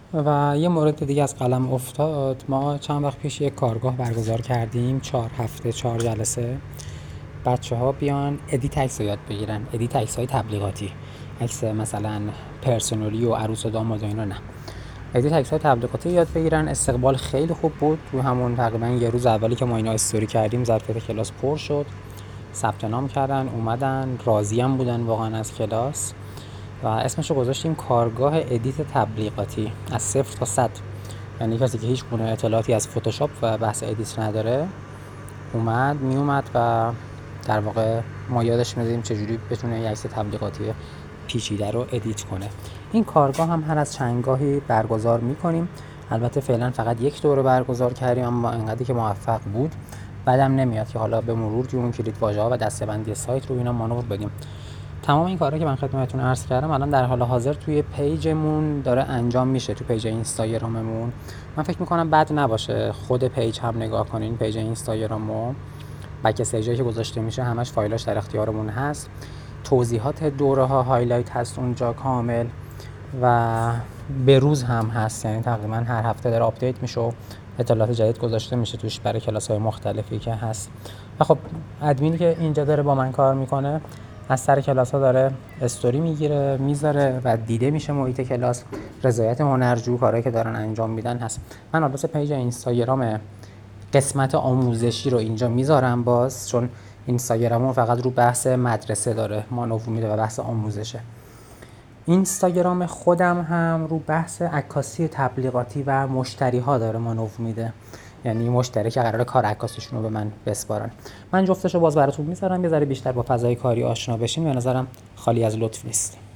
و یه مورد دیگه از قلم افتاد، ما چند وقت پیش یک کارگاه برگزار کردیم، 4 هفته 4 جلسه. بچه‌ها بیان ادیت عکس یاد بگیرن، ادیت عکس‌های تبلیغاتی، عکس مثلا پرسونالی و عروس و داماد و اینا نه، ادیت عکس‌های تبلیغاتی یاد بگیرن. استقبال خیلی خوب بود. تو همون تقریبا یه روز اولی که ما اینا استوری کردیم ظرفیت کلاس پر شد، ثبت نام کردن، اومدن، راضی هم بودن واقعا از کلاس و اسمشو گذاشتیم کارگاه ادیت تبلیغاتی از 0 تا 100. یعنی کسی که هیچ گونه اطلاعاتی از فتوشاپ و بحث ادیت نداره میومد و در واقع ما یادش میدادیم چجوری بتونه یه عکس تبلیغاتی پیچیده رو ادیت کنه. این کارگاه هم هر از چندگاهی برگزار میکنیم. البته فعلا فقط یک دوره برگزار کردیم، اما انقدری که موفق بود بعدم نمیاد که حالا به مرور توی اون کلید واژه‌ها و دسته‌بندی سایت رو اینا مانور بدیم. تمام این کارا که من خدمتتون عرض کردم الان در حال حاضر توی پیجمون داره انجام میشه، تو پیج اینستاگراممون. من فکر میکنم بد نباشه خود پیج هم نگاه کنین، پیج اینستاگرامو، بک استیجایی که گذاشته میشه همش فایلاش در اختیارمون هست، توضیحات دوره ها هایلایت هست اونجا کامل و به روز هم هست، یعنی تقریبا هر هفته داره آپدیت میشه و اطلاعات جدید گذاشته میشه توش برای کلاس‌های مختلفی که هست. و خب ادمینی که اینجا داره با من کار میکنه از سر کلاس‌ها داره استوری میگیره میذاره و دیده میشه محیط کلاس، رضایت هنرجو، کارهایی که دارن انجام میدن هست. من البته پیج اینستاگرام قسمت آموزشی رو اینجا میذارم باز، چون اینستاگرامو فقط رو بحث مدرسه داره مانور میده و بحث آموزشه. اینستاگرام خودم هم رو بحث عکاسی تبلیغاتی و مشتری ها داره مانور میده، یعنی مشتری که قراره کار عکاسیشون رو به من بسپارن. من جفتشو باز براتون میذارم، یه ذره بیشتر با فضای کاری آشنا بشین، به نظرم خالی از لطف نیست.